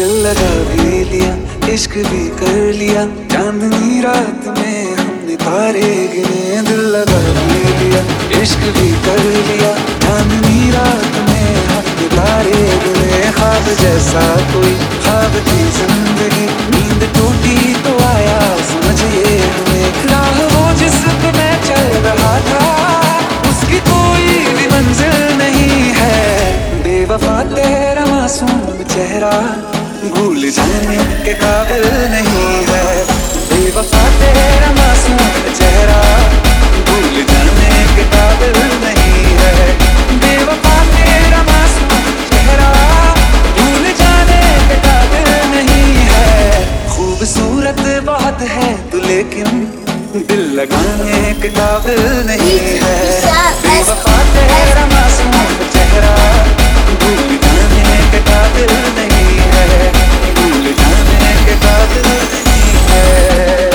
दिल लगा भी लिया, इश्क भी कर लिया, चांदनी रात में हमने तारे गिने। दिल लगा भी लिया, इश्क भी कर लिया, चांदनी रात में हमने तारे गिने। ख्वाब जैसा कोई ख्वाब थी जिंदगी, नींद टूटी तो आया समझिए हमें। राह वो जिस पे मैं चल रहा था, उसकी कोई भी मंजिल नहीं है। बेवफा तेरा मासूम चेहरा भूल जाने के काबिल नहीं है। बेवफा तेरा मासूम चेहरा भूल जाने के काबिल नहीं है। बेवफा तेरा मासूम चेहरा भूल जाने के काबिल नहीं है। खूबसूरत बहुत है तू लेकिन दिल लगाने के काबिल नहीं है। बेवफा तेरा मासूम चेहरा भूल जाने के काबिल नहीं है। भूल जाने के काबिल नहीं है।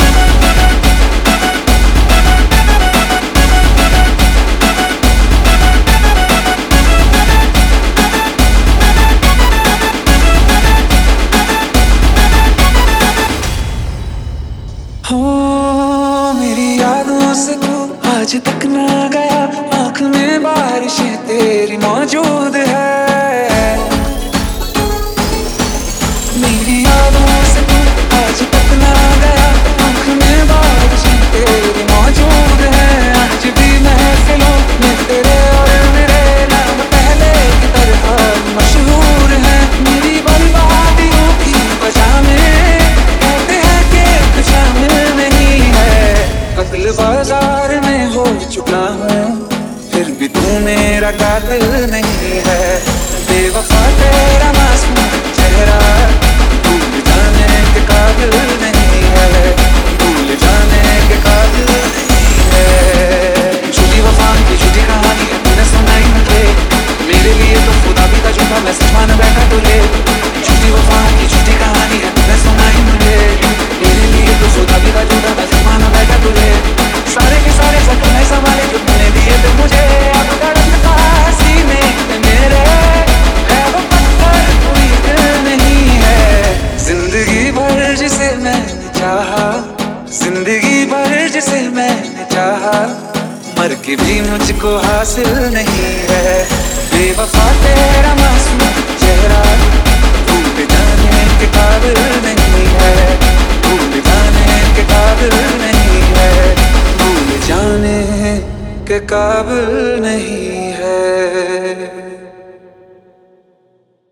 हो मेरी यादों से तू आज तक ना गया, आँख में बारिशें तेरी मौजूद है। मेरी यादों से तू आज तक ना गया, आँख में बारिशें तेरी मौजूद है। आज भी महफिलों में तेरे और मेरे नाम पहले की तरह मशहूर है। मेरी बर्बादियों की वजह में कहते हैं कि तू शामिल नहीं है। कत्ल बाजार में हो चुका हूँ, फिर भी तू मेरा कातिल नहीं है। बेवफा तेरा मासूम चेहरा भूल जाने के काबिल नहीं है। भूल जाने के काबिल नहीं है। झूठी वफा की झूठी कहानी है तूने सुनाई मुझे, मेरे लिए तो खुदा भी था झूठा मैसेज मान बैठा तुझे। झूठी वफा की झूठी कहानी है तूने सुनाई मुझे, मेरे लिए तो खुदा भी था झूठा मैसेज मान बैठा तुझे। सारे के सारे सपने संभाले जो तूने दिए थे मुझे, अब धड़कता सीने में मेरे है वो पत्थर कोई दिल नहीं है। जिंदगी भर जिसे मैंने चाहा, जिंदगी भर जिसे मैंने चाहा, मर के भी मुझको हासिल नहीं है। बेवफा तेरा मासूम चेहरा भूल जाने के काबिल नहीं है। भूल जाने के काबिल नहीं है। भूल जाने के काबिल नहीं है।